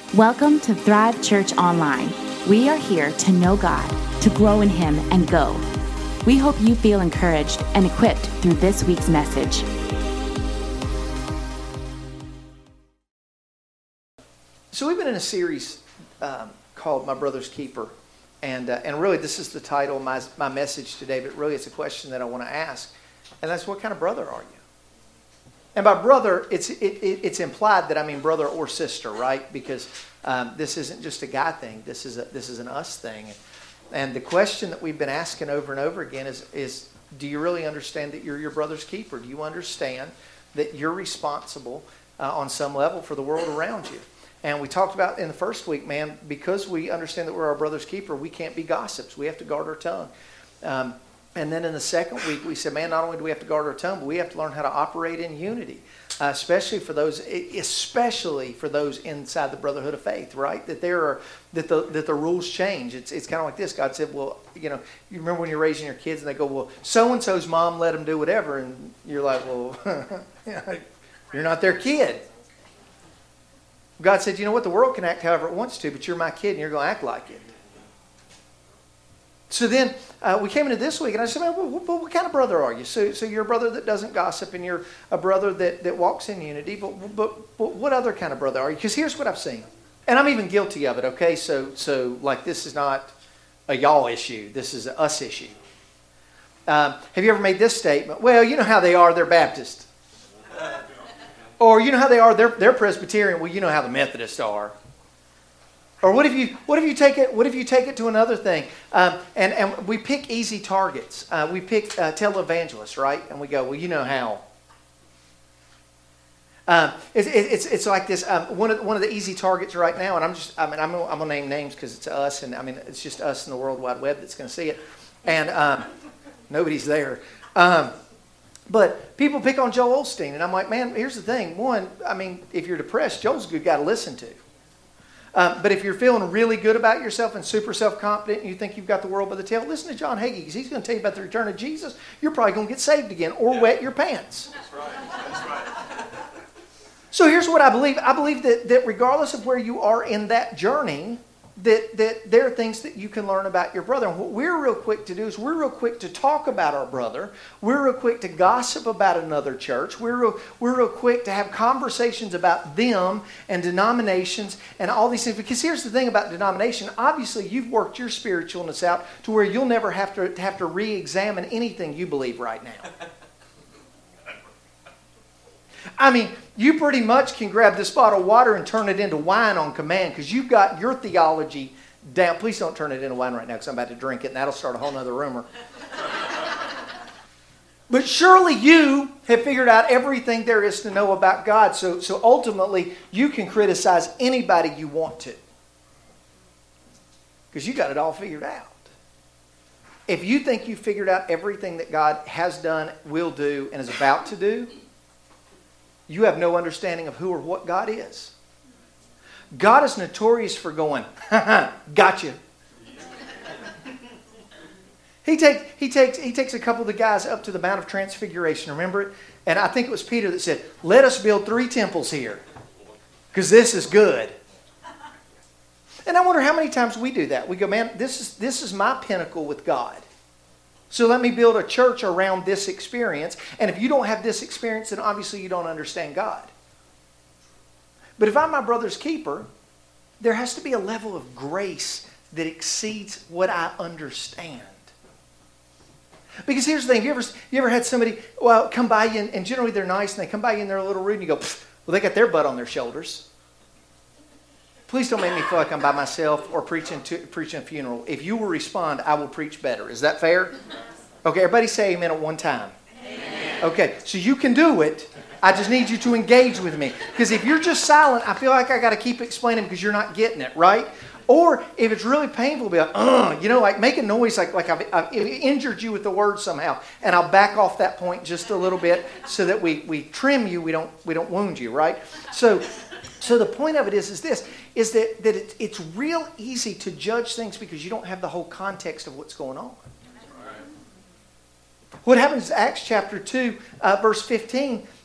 Welcome to Thrive Church Online. We are here to know God, to grow in Him, and go. We hope you feel encouraged and equipped through this week's message. So we've been in a series called My Brother's Keeper. And really this is the title of my message today, but really it's a question that I want to ask. And that's, what kind of brother are you? And by brother, it's implied that I mean brother or sister, right? Because this isn't just a guy thing. This is an us thing. And the question that we've been asking over and over again is do you really understand that you're your brother's keeper? Do you understand that you're responsible on some level for the world around you? And we talked about in the first week, man, because we understand that we're our brother's keeper, we can't be gossips. We have to guard our tongue. And then in the second week, we said, man, not only do we have to guard our tongue, but we have to learn how to operate in unity, especially for those inside the brotherhood of faith, right? That the rules change. It's kind of like this. God said, well, you remember when you're raising your kids and they go, well, so-and-so's mom let them do whatever. And you're like, well, you're not their kid. God said, you know what? The world can act however it wants to, but you're my kid and you're going to act like it. So then we came into this week and I said, man, what kind of brother are you? So you're a brother that doesn't gossip and you're a brother that walks in unity. But what other kind of brother are you? Because here's what I've seen. And I'm even guilty of it, okay? So like this is not a y'all issue. This is an us issue. Have you ever made this statement? Well, you know how they are. They're Baptist. Or you know how they are. They're Presbyterian. Well, you know how the Methodists are. Or what if you take it to another thing? And we pick easy targets. We pick televangelists, right? And we go, well, you know how. It's like this. One of the easy targets right now, and I'm gonna name names because it's us, and I mean it's just us in the World Wide Web that's going to see it, and nobody's there. But people pick on Joel Osteen, and I'm like, man, here's the thing. One, I mean, if you're depressed, Joel's a good guy to listen to. But if you're feeling really good about yourself and super self-confident and you think you've got the world by the tail, listen to John Hagee because he's going to tell you about the return of Jesus. You're probably going to get saved again or wet your pants. That's right. So here's what I believe. I believe that regardless of where you are in that journey, that there are things that you can learn about your brother. And what we're real quick to do is we're real quick to talk about our brother. We're real quick to gossip about another church. We're real quick to have conversations about them and denominations and all these things. Because here's the thing about denomination. Obviously, you've worked your spiritualness out to where you'll never have to re-examine anything you believe right now. I mean, you pretty much can grab this bottle of water and turn it into wine on command because you've got your theology down. Please don't turn it into wine right now because I'm about to drink it and that'll start a whole other rumor. But surely you have figured out everything there is to know about God. So ultimately, you can criticize anybody you want to because you got it all figured out. If you think you figured out everything that God has done, will do, and is about to do, you have no understanding of who or what God is. God is notorious for going, gotcha. He takes a couple of the guys up to the Mount of Transfiguration, remember it? And I think it was Peter that said, let us build 3 temples here, because this is good. And I wonder how many times we do that. We go, man, this is my pinnacle with God. So let me build a church around this experience. And if you don't have this experience, then obviously you don't understand God. But if I'm my brother's keeper, there has to be a level of grace that exceeds what I understand. Because here's the thing. You ever had somebody come by you, and generally they're nice, and they come by you and they're a little rude, and you go, well, they got their butt on their shoulders. Please don't make me feel like I'm by myself or preaching a funeral. If you will respond, I will preach better. Is that fair? Okay, everybody say amen at one time. Amen. Okay, so you can do it. I just need you to engage with me. Because if you're just silent, I feel like I got to keep explaining because you're not getting it, right? Or if it's really painful, be like, like make a noise like I've injured you with the word somehow. And I'll back off that point just a little bit so that we trim you, we don't wound you, right? So the point of it is that it's real easy to judge things because you don't have the whole context of what's going on. What happens in Acts chapter 2, verse 15,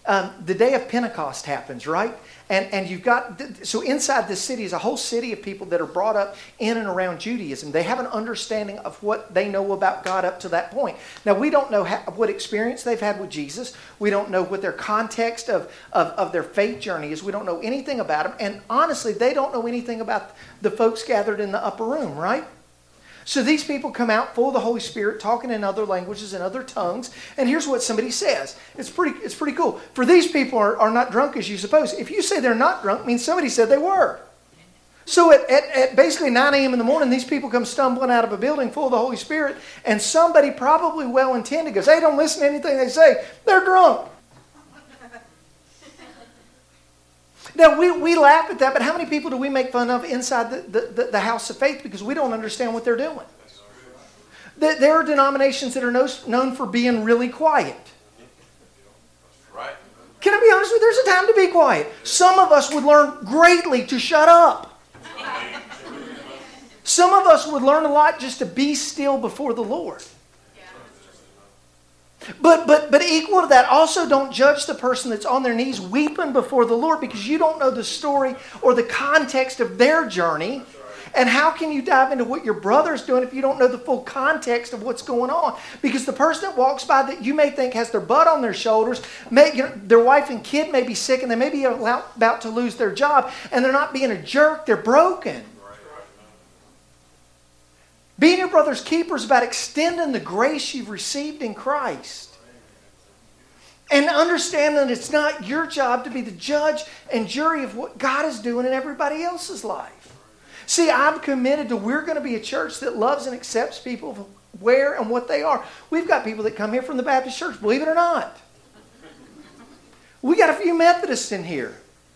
the day of Pentecost happens, right? And you've got, so inside this city is a whole city of people that are brought up in and around Judaism. They have an understanding of what they know about God up to that point. Now, we don't know what experience they've had with Jesus. We don't know what their context of their faith journey is. We don't know anything about them. And honestly, they don't know anything about the folks gathered in the upper room, right? So these people come out full of the Holy Spirit, talking in other languages and other tongues. And here's what somebody says. It's pretty cool. For these people are not drunk as you suppose. If you say they're not drunk, it means somebody said they were. So at basically 9 a.m. in the morning, these people come stumbling out of a building full of the Holy Spirit. And somebody probably well-intended goes, hey, don't listen to anything they say. They're drunk. Now, we laugh at that, but how many people do we make fun of inside the house of faith because we don't understand what they're doing? There are denominations that are known for being really quiet. Right. Can I be honest with you? There's a time to be quiet. Some of us would learn greatly to shut up. Some of us would learn a lot just to be still before the Lord. But equal to that, also don't judge the person that's on their knees weeping before the Lord because you don't know the story or the context of their journey. And how can you dive into what your brother's doing if you don't know the full context of what's going on? Because the person that walks by that you may think has their butt on their shoulders, their wife and kid may be sick and they may be about to lose their job, and they're not being a jerk, they're broken. Being your brother's keeper is about extending the grace you've received in Christ. And understand that it's not your job to be the judge and jury of what God is doing in everybody else's life. See, I'm committed to we're going to be a church that loves and accepts people where and what they are. We've got people that come here from the Baptist church, believe it or not. We got a few Methodists in here.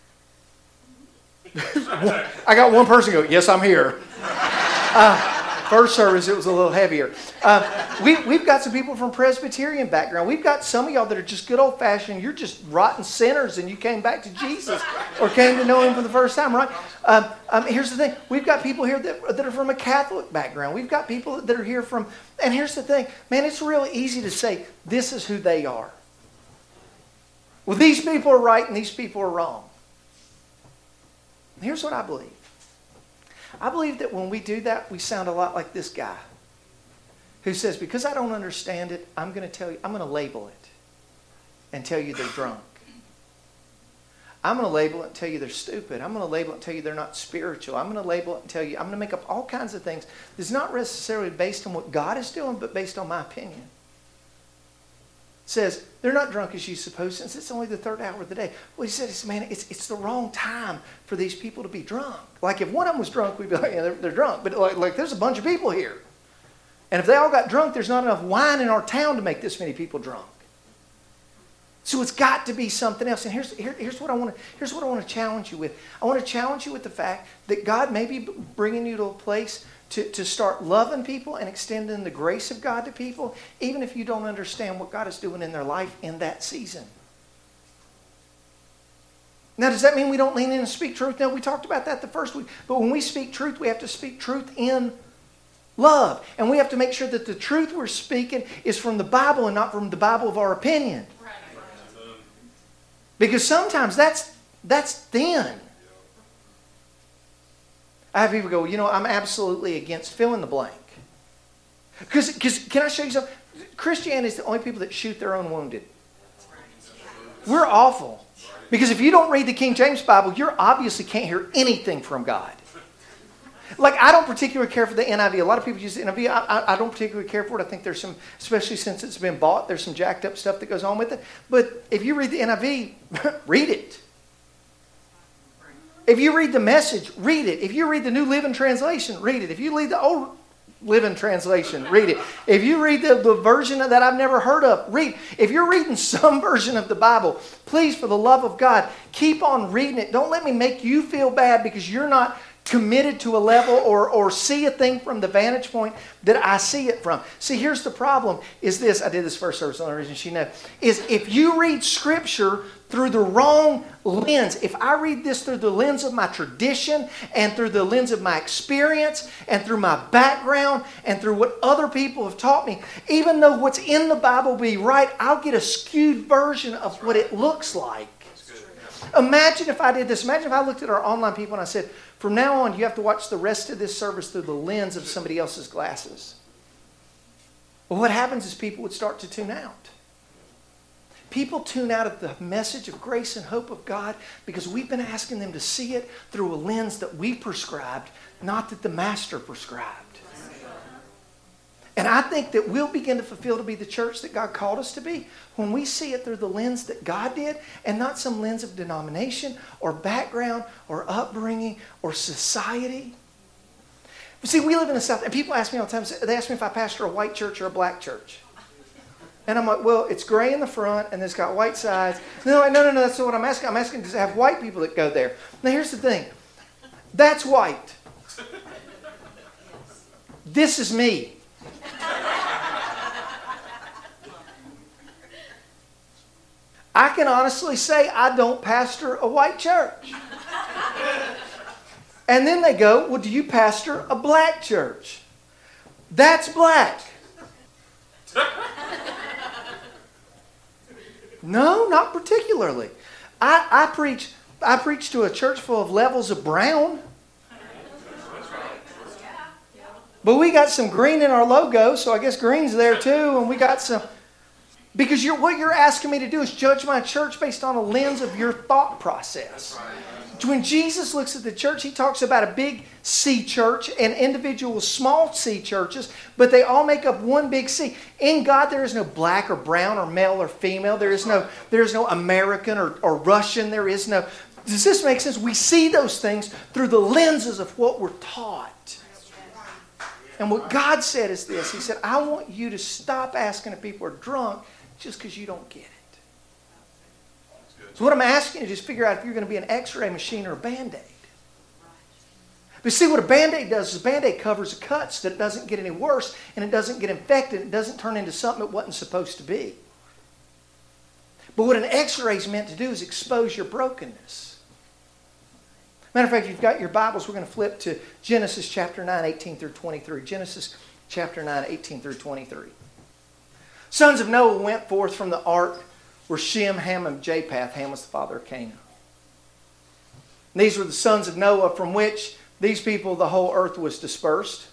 I got one person go, yes, I'm here. First service, it was a little heavier. We've got some people from Presbyterian background. We've got some of y'all that are just good old-fashioned. You're just rotten sinners and you came back to Jesus or came to know Him for the first time, right? Here's the thing. We've got people here that are from a Catholic background. We've got people that are here from... And here's the thing. Man, it's really easy to say, this is who they are. Well, these people are right and these people are wrong. Here's what I believe. I believe that when we do that, we sound a lot like this guy who says, because I don't understand it, I'm going to label it and tell you they're drunk. I'm going to label it and tell you they're stupid. I'm going to label it and tell you they're not spiritual. I'm going to label it and tell you, I'm going to make up all kinds of things that's not necessarily based on what God is doing, but based on my opinion. Says, they're not drunk as you suppose since it's only the third hour of the day. Well, he said, man, it's the wrong time for these people to be drunk. Like if one of them was drunk, we'd be like, yeah, they're drunk. But like there's a bunch of people here. And if they all got drunk, there's not enough wine in our town to make this many people drunk. So it's got to be something else. And here's what I want to challenge you with. I want to challenge you with the fact that God may be bringing you to a place to start loving people and extending the grace of God to people, even if you don't understand what God is doing in their life in that season. Now, does that mean we don't lean in and speak truth? No, we talked about that the first week. But when we speak truth, we have to speak truth in love. And we have to make sure that the truth we're speaking is from the Bible and not from the Bible of our opinion. Right. Because sometimes that's thin. I have people go, I'm absolutely against fill in the blank. Because can I show you something? Christianity is the only people that shoot their own wounded. We're awful. Because if you don't read the King James Bible, you obviously can't hear anything from God. Like, I don't particularly care for the NIV. A lot of people use the NIV. I don't particularly care for it. I think there's some, especially since it's been bought, there's some jacked up stuff that goes on with it. But if you read the NIV, read it. If you read the Message, read it. If you read the New Living Translation, read it. If you read the Old Living Translation, read it. If you read the version that I've never heard of, read. If you're reading some version of the Bible, please, for the love of God, keep on reading it. Don't let me make you feel bad because you're not committed to a level or see a thing from the vantage point that I see it from. See, here's the problem is this. I did this first service, the only reason she knows. Is if you read Scripture through the wrong lens, if I read this through the lens of my tradition and through the lens of my experience and through my background and through what other people have taught me, even though what's in the Bible be right, I'll get a skewed version of what it looks like. Imagine if I did this. Imagine if I looked at our online people and I said, from now on, you have to watch the rest of this service through the lens of somebody else's glasses. Well, what happens is people would start to tune out. People tune out of the message of grace and hope of God because we've been asking them to see it through a lens that we prescribed, not that the Master prescribed. And I think that we'll begin to fulfill to be the church that God called us to be when we see it through the lens that God did and not some lens of denomination or background or upbringing or society. But see, we live in the South, and people ask me all the time, they ask me if I pastor a white church or a black church. And I'm like, well, it's gray in the front and it's got white sides. No, that's not what I'm asking. I'm asking to have white people that go there. Now, here's the thing. That's white. This is me. I can honestly say I don't pastor a white church. And then they go, well, do you pastor a black church? That's black. No, not particularly. I preach to a church full of levels of brown. But we got some green in our logo, so I guess green's there too. And we got some... Because what you're asking me to do is judge my church based on a lens of your thought process. When Jesus looks at the church, he talks about a big C church and individual small C churches, but they all make up one big C. In God, there is no black or brown or male or female. There is no American or Russian. There is no... Does this make sense? We see those things through the lenses of what we're taught. And what God said is this. He said, I want you to stop asking if people are drunk just because you don't get it. So what I'm asking you is just figure out if you're going to be an X-ray machine or a Band-Aid. But see, what a Band-Aid does is a Band-Aid covers the cuts so that it doesn't get any worse and it doesn't get infected. It doesn't turn into something it wasn't supposed to be. But what an X-ray is meant to do is expose your brokenness. Matter of fact, if you've got your Bibles, we're going to flip to Genesis chapter 9, 18 through 23. Genesis chapter 9, 18 through 23. Sons of Noah went forth from the ark were Shem, Ham, and Japheth. Ham was the father of Canaan. And these were the sons of Noah from which these people, the whole earth was dispersed.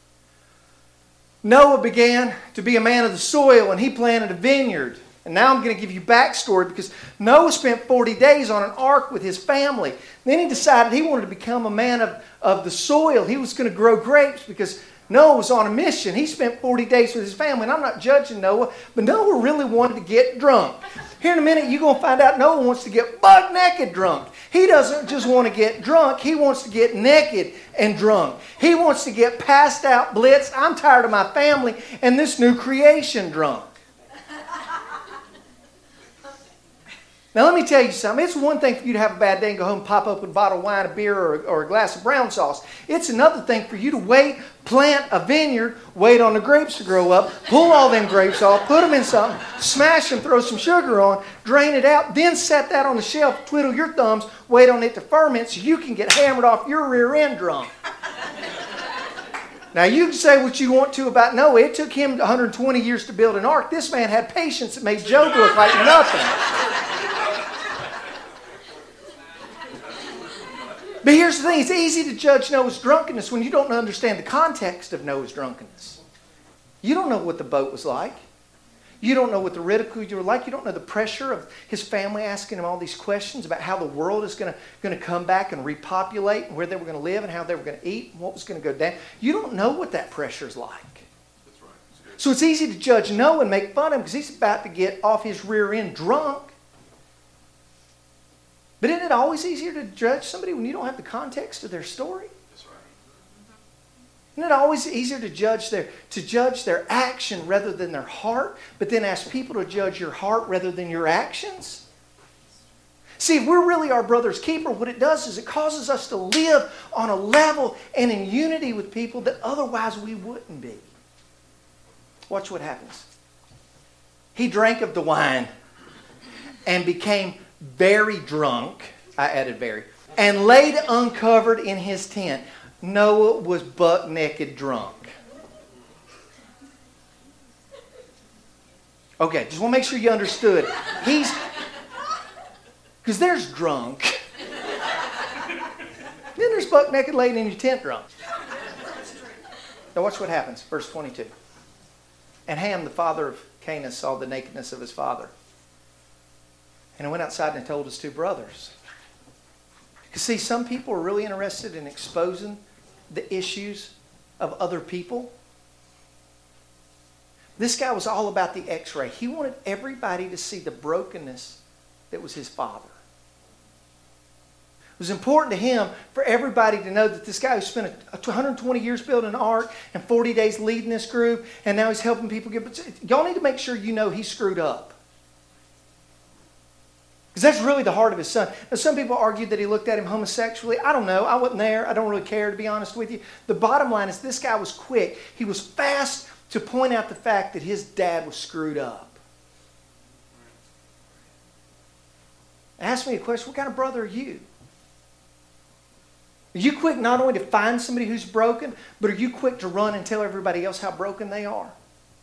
Noah began to be a man of the soil and he planted a vineyard. And now I'm going to give you backstory because Noah spent 40 days on an ark with his family. Then he decided he wanted to become a man of the soil. He was going to grow grapes because Noah was on a mission. He spent 40 days with his family. And I'm not judging Noah, but Noah really wanted to get drunk. Here in a minute, you're going to find out Noah wants to get buck naked drunk. He doesn't just want to get drunk. He wants to get naked and drunk. He wants to get passed out, blitzed. I'm tired of my family and this new creation drunk. Now let me tell you something. It's one thing for you to have a bad day and go home and pop open a bottle of wine, a beer, or a glass of brown sauce. It's another thing for you to wait, plant a vineyard, wait on the grapes to grow up, pull all them grapes off, put them in something, smash them, throw some sugar on, drain it out, then set that on the shelf, twiddle your thumbs, wait on it to ferment so you can get hammered off your rear end drunk. Now you can say what you want to about Noah. It took him 120 years to build an ark. This man had patience that made Job look like nothing. But here's the thing. It's easy to judge Noah's drunkenness when you don't understand the context of Noah's drunkenness. You don't know what the boat was like. You don't know what the ridicule you were like. You don't know the pressure of his family asking him all these questions about how the world is going to come back and repopulate and where they were going to live and how they were going to eat and what was going to go down. You don't know what that pressure is like. That's right. So it's easy to judge Noah and make fun of him because he's about to get off his rear end drunk. But isn't it always easier to judge somebody when you don't have the context of their story? That's right. Isn't it always easier to judge their action rather than their heart, but then ask people to judge your heart rather than your actions? See, if we're really our brother's keeper, what it does is it causes us to live on a level and in unity with people that otherwise we wouldn't be. Watch what happens. He drank of the wine and became very drunk. I added very. And laid uncovered in his tent. Noah was buck naked drunk. Okay, just want to make sure you understood. Because there's drunk. Then there's buck naked laying in your tent drunk. Now watch what happens. Verse 22. And Ham, the father of Canaan, saw the nakedness of his father. And he went outside and told his two brothers. You see, some people are really interested in exposing the issues of other people. This guy was all about the x-ray. He wanted everybody to see the brokenness that was his father. It was important to him for everybody to know that this guy who spent 120 years building an ark and 40 days leading this group, and now he's helping people y'all need to make sure you know he screwed up. Because that's really the heart of his son. Now, some people argue that he looked at him homosexually. I don't know. I wasn't there. I don't really care, to be honest with you. The bottom line is this guy was quick. He was fast to point out the fact that his dad was screwed up. Ask me a question. What kind of brother are you? Are you quick not only to find somebody who's broken, but are you quick to run and tell everybody else how broken they are?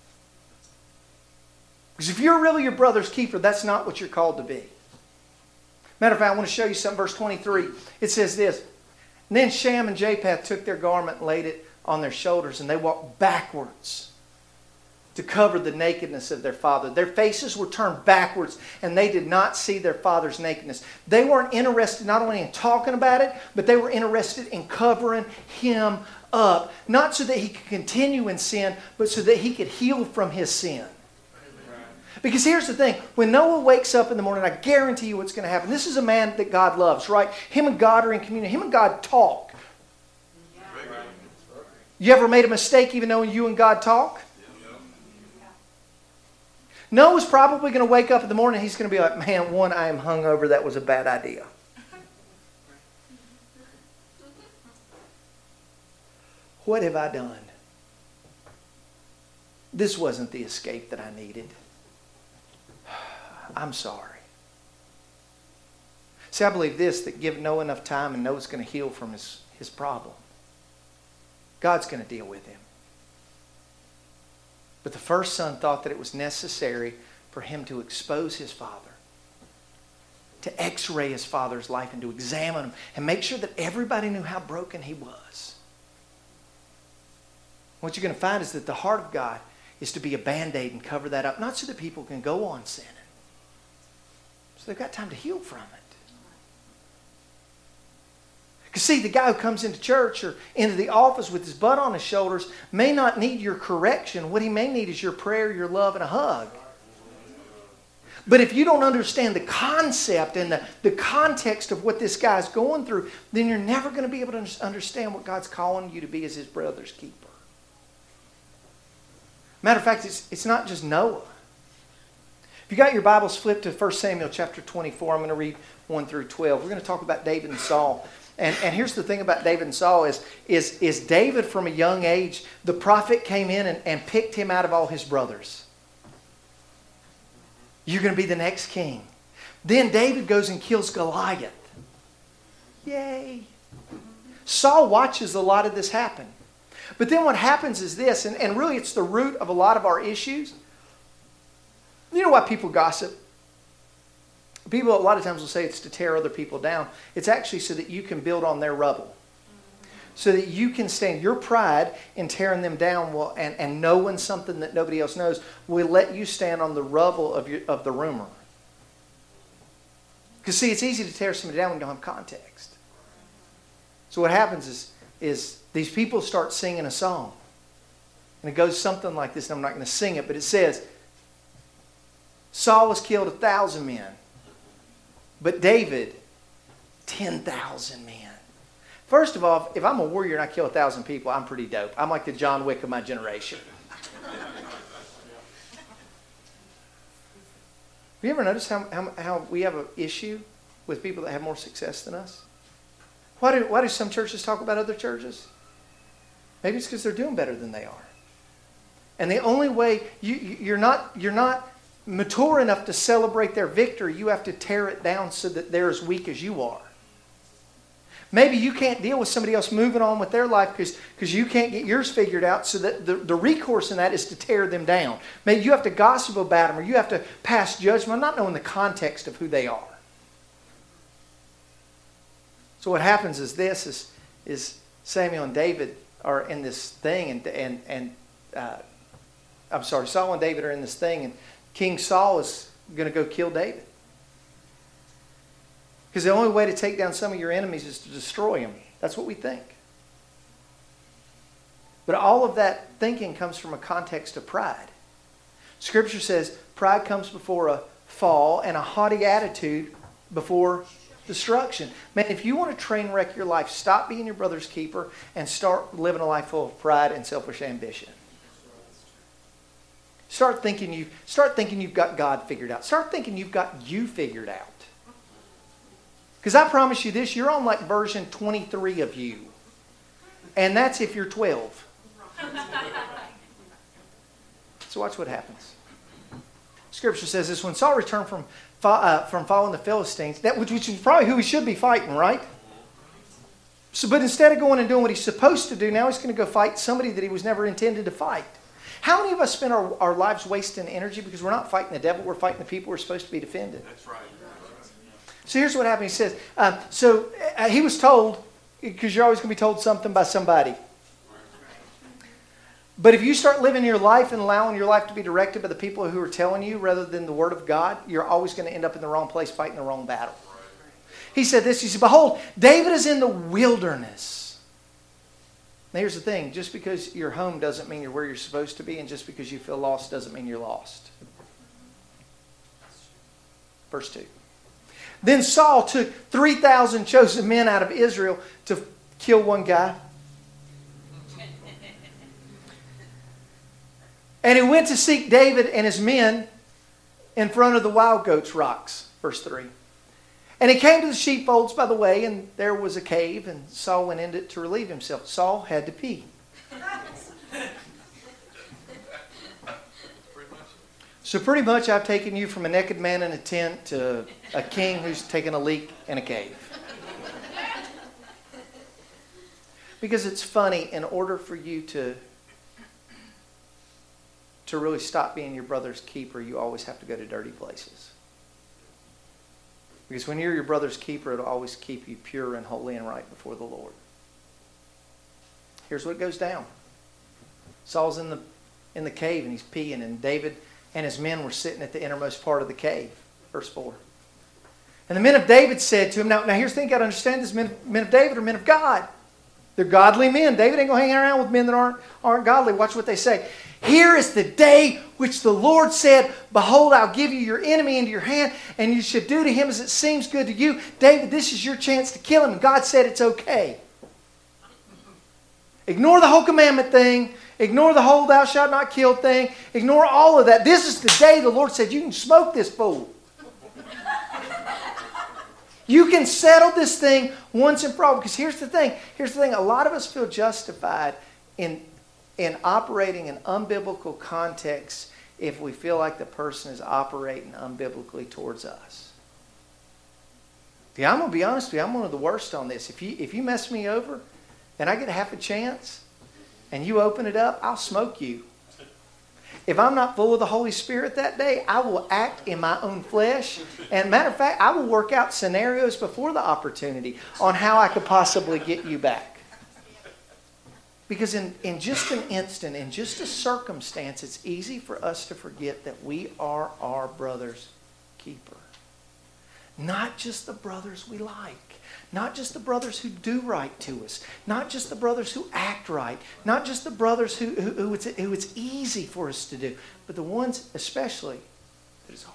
Because if you're really your brother's keeper, that's not what you're called to be. Matter of fact, I want to show you something. Verse 23. It says this. And then Shem and Japheth took their garment and laid it on their shoulders, and they walked backwards to cover the nakedness of their father. Their faces were turned backwards, and they did not see their father's nakedness. They weren't interested not only in talking about it, but they were interested in covering him up. Not so that he could continue in sin, but so that he could heal from his sin. Because here's the thing. When Noah wakes up in the morning, I guarantee you what's going to happen. This is a man that God loves, right? Him and God are in communion. Him and God talk. You ever made a mistake even knowing you and God talk? Noah's probably going to wake up in the morning and he's going to be like, man, one, I am hungover. That was a bad idea. What have I done? This wasn't the escape that I needed. I'm sorry. See, I believe this, that give Noah enough time and Noah's going to heal from his problem. God's going to deal with him. But the first son thought that it was necessary for him to expose his father, to x-ray his father's life and to examine him and make sure that everybody knew how broken he was. What you're going to find is that the heart of God is to be a Band-Aid and cover that up, not so that people can go on sinning. So they've got time to heal from it. Because see, the guy who comes into church or into the office with his butt on his shoulders may not need your correction. What he may need is your prayer, your love, and a hug. But if you don't understand the concept and the context of what this guy's going through, then you're never going to be able to understand what God's calling you to be as his brother's keeper. Matter of fact, it's not just Noah. If you got your Bibles flipped to 1 Samuel chapter 24, I'm going to read 1 through 12. We're going to talk about David and Saul. And here's the thing about David and Saul is David from a young age, the prophet came in and picked him out of all his brothers. You're going to be the next king. Then David goes and kills Goliath. Yay. Saul watches a lot of this happen. But then what happens is this, and really it's the root of a lot of our issues. You know why people gossip? People a lot of times will say it's to tear other people down. It's actually so that you can build on their rubble. So that you can stand. Your pride in tearing them down and knowing something that nobody else knows will let you stand on the rubble of the rumor. Because see, it's easy to tear somebody down when you don't have context. So what happens is these people start singing a song. And it goes something like this, and I'm not going to sing it, but it says, Saul has killed 1,000 men. But David, 10,000 men. First of all, if I'm a warrior and I kill 1,000 people, I'm pretty dope. I'm like the John Wick of my generation. Have you ever noticed how we have an issue with people that have more success than us? Why do some churches talk about other churches? Maybe it's because they're doing better than they are. And the only way you're not mature enough to celebrate their victory, you have to tear it down so that they're as weak as you are. Maybe you can't deal with somebody else moving on with their life because you can't get yours figured out, so that the recourse in that is to tear them down. Maybe you have to gossip about them, or you have to pass judgment, not knowing the context of who they are. So what happens is Samuel and David are in this thing, Saul and David are in this thing, and King Saul is going to go kill David. Because the only way to take down some of your enemies is to destroy them. That's what we think. But all of that thinking comes from a context of pride. Scripture says pride comes before a fall, and a haughty attitude before destruction. Man, if you want to train wreck your life, stop being your brother's keeper and start living a life full of pride and selfish ambition. Start thinking you've got God figured out. Start thinking you've got you figured out. Because I promise you this, you're on like version 23 of you. And that's if you're 12. So watch what happens. Scripture says this: when Saul returned from following the Philistines, which is probably who he should be fighting, right? So, but instead of going and doing what he's supposed to do, now he's going to go fight somebody that he was never intended to fight. How many of us spend our lives wasting energy because we're not fighting the devil, we're fighting the people we're supposed to be defending? That's right. So here's what happened. He says, he was told, because you're always going to be told something by somebody. But if you start living your life and allowing your life to be directed by the people who are telling you rather than the Word of God, you're always going to end up in the wrong place fighting the wrong battle. He said this, he said, behold, David is in the wilderness. Now here's the thing, just because you're home doesn't mean you're where you're supposed to be, and just because you feel lost doesn't mean you're lost. Verse 2. Then Saul took 3,000 chosen men out of Israel to kill one guy. And he went to seek David and his men in front of the wild goats' rocks. Verse 3. And he came to the sheepfolds by the way, and there was a cave, and Saul went in it to relieve himself. Saul had to pee. So pretty much I've taken you from a naked man in a tent to a king who's taken a leak in a cave. Because it's funny, in order for you to really stop being your brother's keeper, you always have to go to dirty places. Because when you're your brother's keeper, it'll always keep you pure and holy and right before the Lord. Here's what goes down. Saul's in the cave and he's peeing, and David and his men were sitting at the innermost part of the cave. Verse 4. And the men of David said to him, now here's the thing, you got to understand this, men of David are men of God. They're godly men. David ain't going to hang around with men that aren't godly. Watch what they say. Here is the day which the Lord said, behold, I'll give you your enemy into your hand, and you should do to him as it seems good to you. David, this is your chance to kill him. And God said it's okay. Ignore the whole commandment thing. Ignore the whole thou shalt not kill thing. Ignore all of that. This is the day the Lord said you can smoke this fool. You can settle this thing once and for all. Because here's the thing. A lot of us feel justified in operating in unbiblical contexts if we feel like the person is operating unbiblically towards us. Yeah, I'm going to be honest with you. I'm one of the worst on this. If you mess me over and I get half a chance and you open it up, I'll smoke you. If I'm not full of the Holy Spirit that day, I will act in my own flesh. And matter of fact, I will work out scenarios before the opportunity on how I could possibly get you back. Because in just an instant, in just a circumstance, it's easy for us to forget that we are our brother's keeper. Not just the brothers we like. Not just the brothers who do right to us. Not just the brothers who act right. Not just the brothers who it's easy for us to do. But the ones especially that is hard.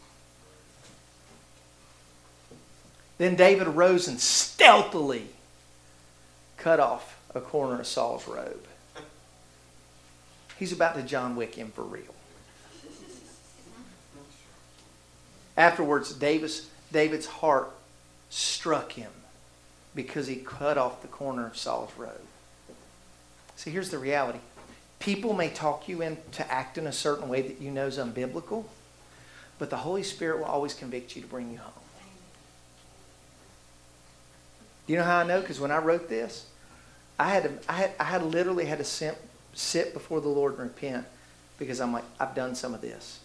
Then David arose and stealthily cut off a corner of Saul's robe. He's about to John Wick him for real. Afterwards, David's heart struck him because he cut off the corner of Saul's robe. See, here's the reality. People may talk you into acting a certain way that you know is unbiblical, but the Holy Spirit will always convict you to bring you home. Do you know how I know? Because when I wrote this, I literally had to sit before the Lord and repent, because I'm like, I've done some of this.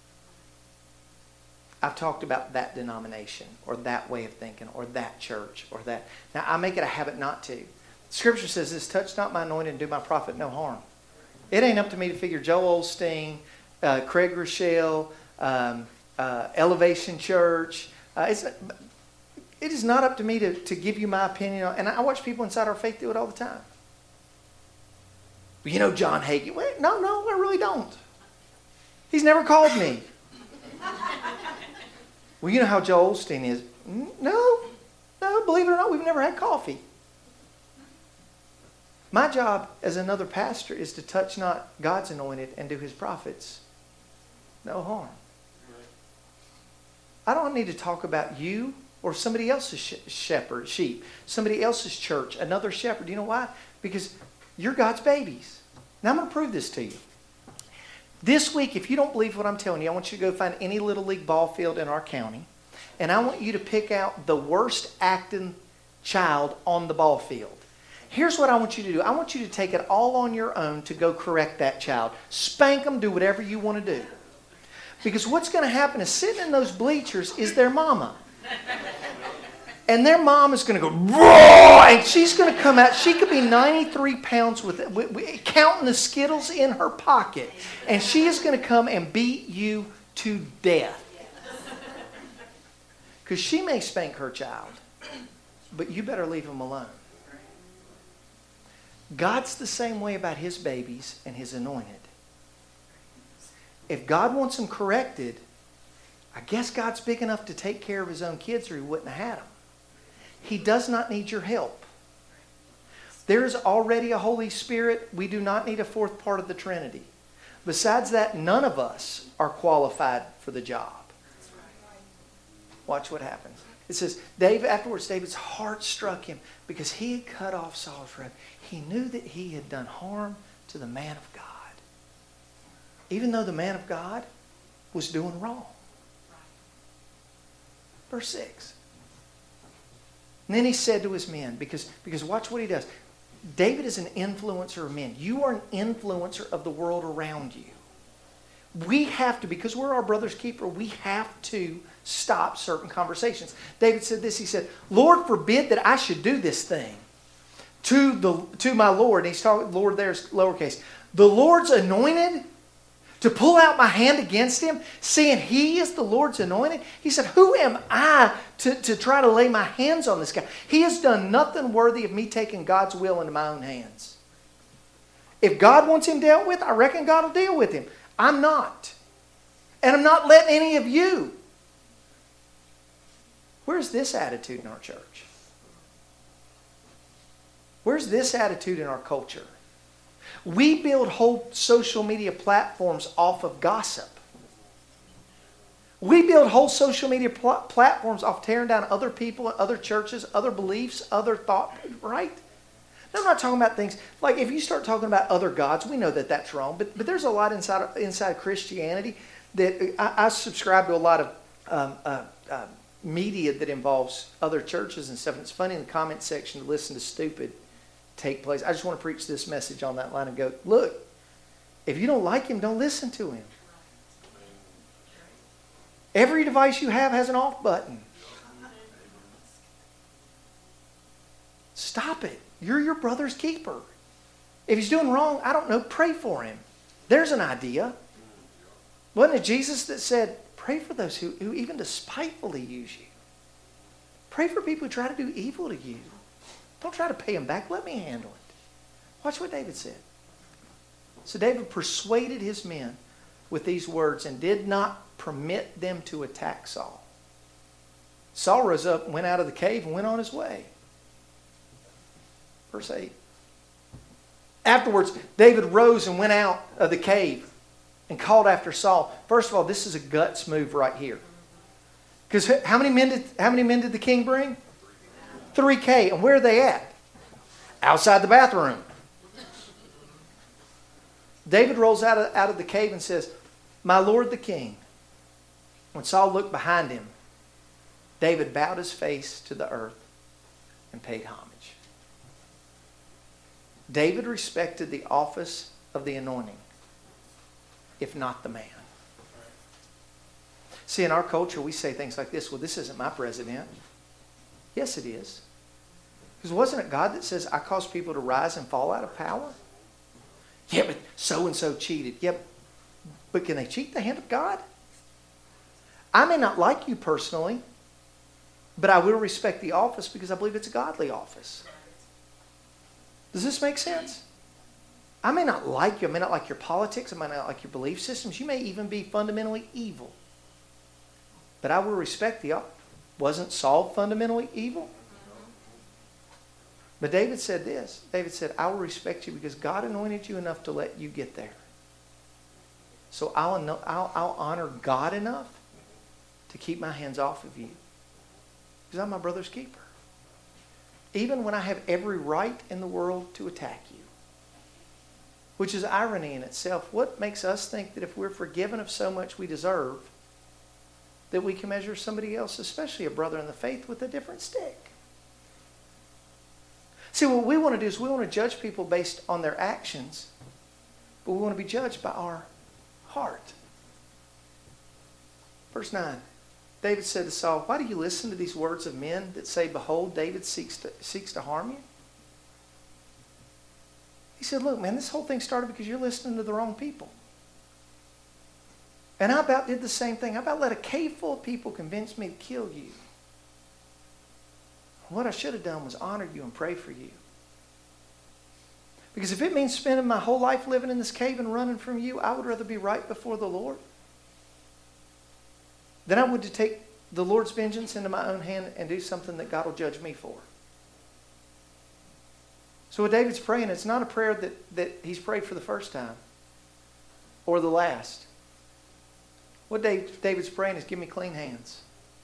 I've talked about that denomination or that way of thinking or that church or that. Now, I make it a habit not to. Scripture says this, touch not my anointed and do my prophet no harm. It ain't up to me to figure Joel Osteen, Craig Rochelle, Elevation Church. It is not up to me to give you my opinion. And I watch people inside our faith do it all the time. You know John Hagee. Wait, no, I really don't. He's never called me. Well, you know how Joel Osteen is. No, believe it or not, we've never had coffee. My job as another pastor is to touch not God's anointed and do his prophets no harm. I don't need to talk about you or somebody else's sheep, somebody else's church, another shepherd. Do you know why? Because you're God's babies. Now I'm going to prove this to you. This week, if you don't believe what I'm telling you, I want you to go find any Little League ball field in our county, and I want you to pick out the worst acting child on the ball field. Here's what I want you to do. I want you to take it all on your own to go correct that child. Spank them, do whatever you want to do. Because what's going to happen is sitting in those bleachers is their mama. And their mom is going to go, roar, and she's going to come out. She could be 93 pounds with counting the Skittles in her pocket. And she is going to come and beat you to death. Because she may spank her child, but you better leave him alone. God's the same way about his babies and his anointed. If God wants them corrected, I guess God's big enough to take care of his own kids or he wouldn't have had them. He does not need your help. There is already a Holy Spirit. We do not need a fourth part of the Trinity. Besides that, none of us are qualified for the job. Watch what happens. It says, David's heart struck him because he had cut off Saul's robe. He knew that he had done harm to the man of God. Even though the man of God was doing wrong. Verse 6. And then he said to his men, because watch what he does. David is an influencer of men. You are an influencer of the world around you. We have to, because we're our brother's keeper, we have to stop certain conversations. David said this, he said, Lord forbid that I should do this thing to my Lord. And he's talking, Lord there's lowercase. The Lord's anointed, to pull out my hand against him, seeing he is the Lord's anointed. He said, who am I to try to lay my hands on this guy? He has done nothing worthy of me taking God's will into my own hands. If God wants him dealt with, I reckon God will deal with him. I'm not. And I'm not letting any of you. Where's this attitude in our church? Where's this attitude in our culture? We build whole social media platforms off of gossip. We build whole social media platforms off tearing down other people, other churches, other beliefs, other thought, right? Now, I'm not talking about things, like if you start talking about other gods, we know that that's wrong, but there's a lot inside Christianity that I subscribe to a lot of media that involves other churches and stuff. And it's funny in the comment section to listen to stupid take place. I just want to preach this message on that line and go, look, if you don't like him, don't listen to him. Every device you have has an off button. Stop it. You're your brother's keeper. If he's doing wrong, I don't know, pray for him. There's an idea. Wasn't it Jesus that said, pray for those who even despitefully use you? Pray for people who try to do evil to you. Don't try to pay them back. Let me handle it. Watch what David said. So David persuaded his men with these words and did not permit them to attack Saul. Saul rose up, went out of the cave, and went on his way. Verse 8. Afterwards, David rose and went out of the cave and called after Saul. First of all, this is a guts move right here. Because how many men did the king bring? 3K. And where are they at? Outside the bathroom. David rolls out of the cave and says, "My lord the king." When Saul looked behind him, David bowed his face to the earth and paid homage. David respected the office of the anointing, if not the man. See, in our culture, we say things like this: well, this isn't my president. Yes, it is. Because wasn't it God that says, "I cause people to rise and fall out of power"? Yeah, but so-and-so cheated. Yep, but can they cheat the hand of God? I may not like you personally, but I will respect the office because I believe it's a godly office. Does this make sense? I may not like you. I may not like your politics. I may not like your belief systems. You may even be fundamentally evil. But I will respect the office. Wasn't Saul fundamentally evil? But David said this. David said, "I will respect you because God anointed you enough to let you get there. So I'll honor God enough to keep my hands off of you. Because I'm my brother's keeper. Even when I have every right in the world to attack you." Which is irony in itself. What makes us think that if we're forgiven of so much we deserve, that we can measure somebody else, especially a brother in the faith, with a different stick? See, what we want to do is we want to judge people based on their actions, but we want to be judged by our heart. Verse 9. David said to Saul, "Why do you listen to these words of men that say, 'Behold, David seeks to harm you'?" He said, "Look, man, this whole thing started because you're listening to the wrong people. And I about did the same thing. I about let a cave full of people convince me to kill you. What I should have done was honor you and pray for you. Because if it means spending my whole life living in this cave and running from you, I would rather be right before the Lord than I would to take the Lord's vengeance into my own hand and do something that God will judge me for." So what David's praying, it's not a prayer that he's prayed for the first time or the last. What David's praying is, "Give me clean hands."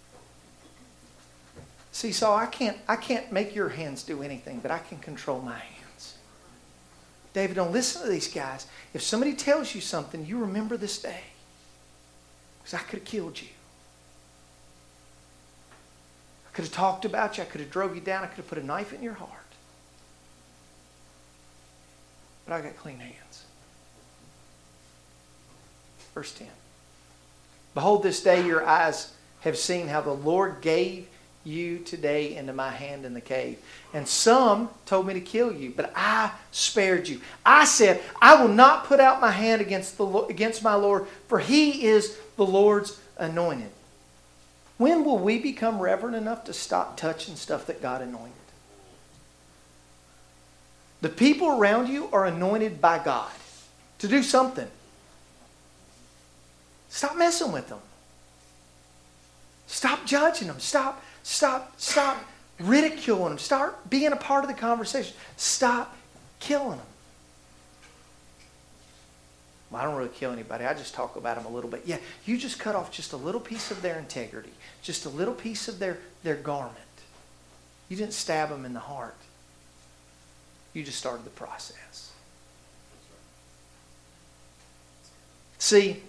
See, Saul, I can't make your hands do anything, but I can control my hands. David, don't listen to these guys. If somebody tells you something, you remember this day. Because I could have killed you. I could have talked about you. I could have drove you down. I could have put a knife in your heart. But I got clean hands. Verse 10. "Behold, this day your eyes have seen how the Lord gave you today into my hand in the cave. And some told me to kill you, but I spared you. I said, I will not put out my hand against my Lord, for he is the Lord's anointed." When will we become reverent enough to stop touching stuff that God anointed? The people around you are anointed by God to do something. Stop messing with them. Stop judging them. Stop ridiculing them. Start being a part of the conversation. Stop killing them. Well, I don't really kill anybody. I just talk about them a little bit. Yeah, you just cut off just a little piece of their integrity. Just a little piece of their garment. You didn't stab them in the heart. You just started the process. See,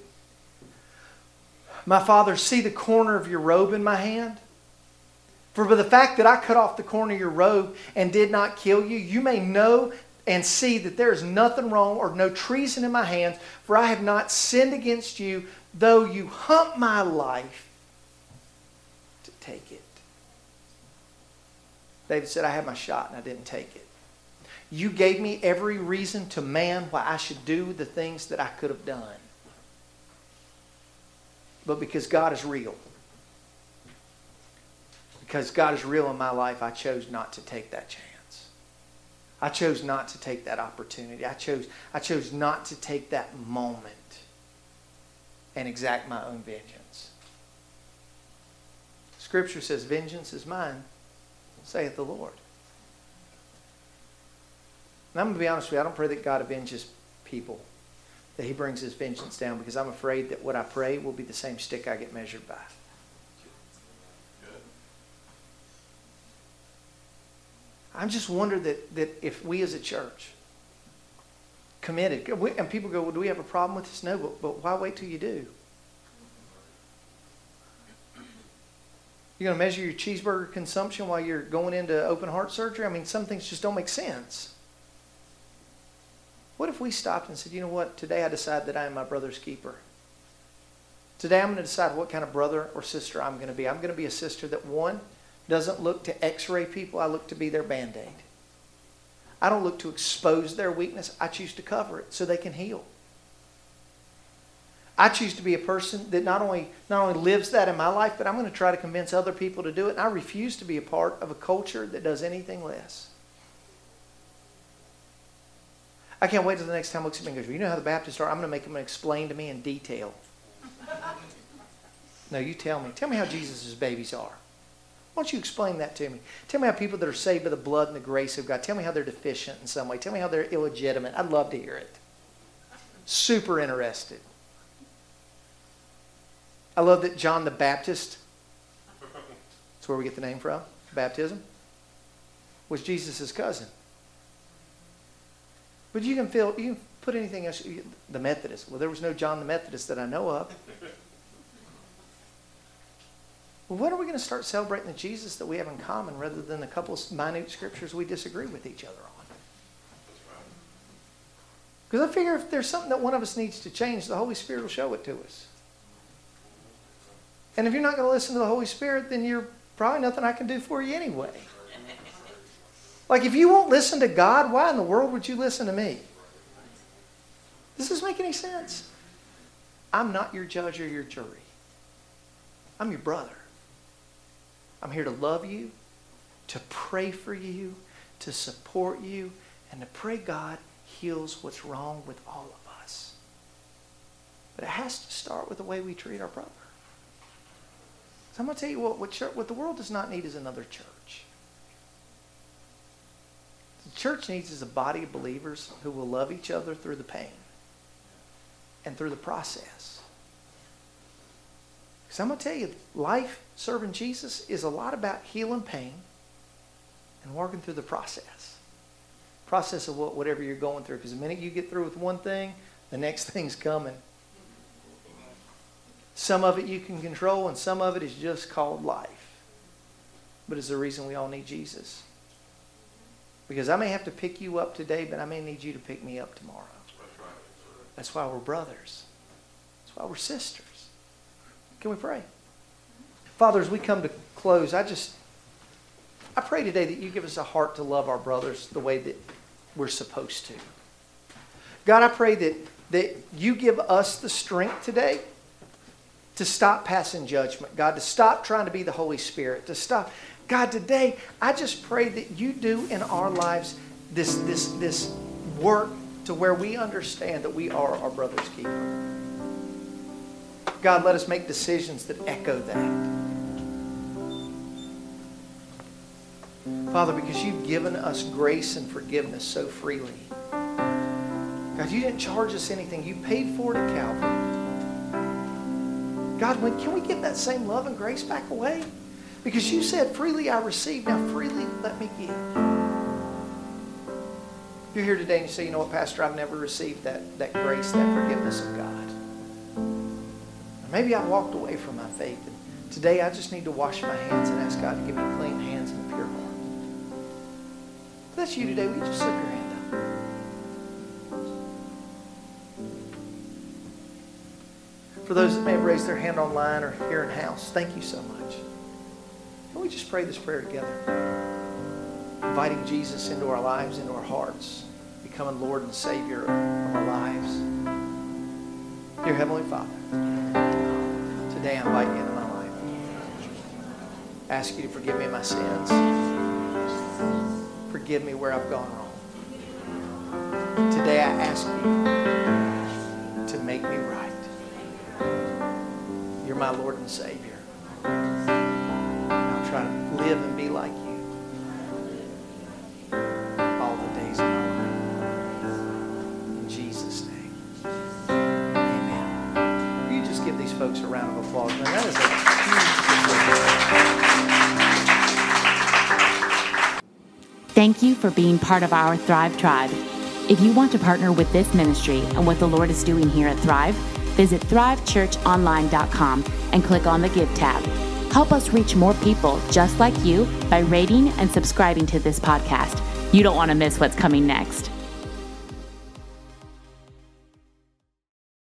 my Father, see the corner of your robe in my hand? For by the fact that I cut off the corner of your robe and did not kill you, you may know and see that there is nothing wrong or no treason in my hands, for I have not sinned against you, though you hunt my life to take it. David said, I had my shot and I didn't take it. You gave me every reason to man why I should do the things that I could have done. But because God is real, because God is real in my life, I chose not to take that chance. I chose not to take that opportunity. I chose not to take that moment and exact my own vengeance. Scripture says, vengeance is mine, saith the Lord. And I'm going to be honest with you, I don't pray that God avenges people, that he brings his vengeance down, because I'm afraid that what I pray will be the same stick I get measured by. I'm just wondering that if we as a church committed, and people go, well, do we have a problem with this? No, but why wait till you do? You're going to measure your cheeseburger consumption while you're going into open heart surgery? I mean, some things just don't make sense. What if we stopped and said, you know what, today I decide that I am my brother's keeper. Today I'm going to decide what kind of brother or sister I'm going to be. I'm going to be a sister that, one, doesn't look to x-ray people. I look to be their Band-Aid. I don't look to expose their weakness. I choose to cover it so they can heal. I choose to be a person that not only lives that in my life, but I'm going to try to convince other people to do it. And I refuse to be a part of a culture that does anything less. I can't wait till the next time he looks at me and goes, well, you know how the Baptists are? I'm going to make them explain to me in detail. No, you tell me. Tell me how Jesus' babies are. Why don't you explain that to me? Tell me how people that are saved by the blood and the grace of God, tell me how they're deficient in some way. Tell me how they're illegitimate. I'd love to hear it. Super interested. I love that John the Baptist, that's where we get the name from, baptism, was Jesus' cousin. But you can put anything else, the Methodist. Well, there was no John the Methodist that I know of. Well, when are we going to start celebrating the Jesus that we have in common rather than the couple of minute scriptures we disagree with each other on? Because I figure if there's something that one of us needs to change, the Holy Spirit will show it to us. And if you're not going to listen to the Holy Spirit, then you're probably nothing I can do for you anyway. Like if you won't listen to God, why in the world would you listen to me? Does this make any sense? I'm not your judge or your jury. I'm your brother. I'm here to love you, to pray for you, to support you, and to pray God heals what's wrong with all of us. But it has to start with the way we treat our brother. So I'm going to tell you what the world does not need is another church. The church needs is a body of believers who will love each other through the pain and through the process. Because I'm going to tell you, life serving Jesus is a lot about healing pain and working through the process. Process of whatever you're going through. Because the minute you get through with one thing, the next thing's coming. Some of it you can control, and some of it is just called life. But it's the reason we all need Jesus. Because I may have to pick you up today, but I may need you to pick me up tomorrow. That's why we're brothers. That's why we're sisters. Can we pray? Father, as we come to close, I pray today that you give us a heart to love our brothers the way that we're supposed to. God, I pray that you give us the strength today to stop passing judgment. God, to stop trying to be the Holy Spirit. To stop. God, today, I just pray that you do in our lives this work to where we understand that we are our brother's keeper. God, let us make decisions that echo that. Father, because you've given us grace and forgiveness so freely. God, you didn't charge us anything. You paid for it at Calvary. God, can we give that same love and grace back away? Because you said, freely I receive, now freely let me give. You're here today and you say, you know what, Pastor, I've never received that grace, that forgiveness of God. Or maybe I walked away from my faith. And today I just need to wash my hands and ask God to give me clean hands and a pure heart. If that's you today, will you just slip your hand up? For those that may have raised their hand online or here in house, thank you so much. Can we just pray this prayer together? Inviting Jesus into our lives, into our hearts, becoming Lord and Savior of our lives. Dear Heavenly Father, today I invite you into my life. I ask you to forgive me my sins. Forgive me where I've gone wrong. Today I ask you to make me right. You're my Lord and Savior. I'll try to live and be like you all the days of my life. In Jesus' name. Amen. Will you just give these folks a round of applause? Man, that is a huge Thank you for being part of our Thrive Tribe. If you want to partner with this ministry and what the Lord is doing here at Thrive, visit thrivechurchonline.com and click on the Give tab. Help us reach more people just like you by rating and subscribing to this podcast. You don't want to miss what's coming next.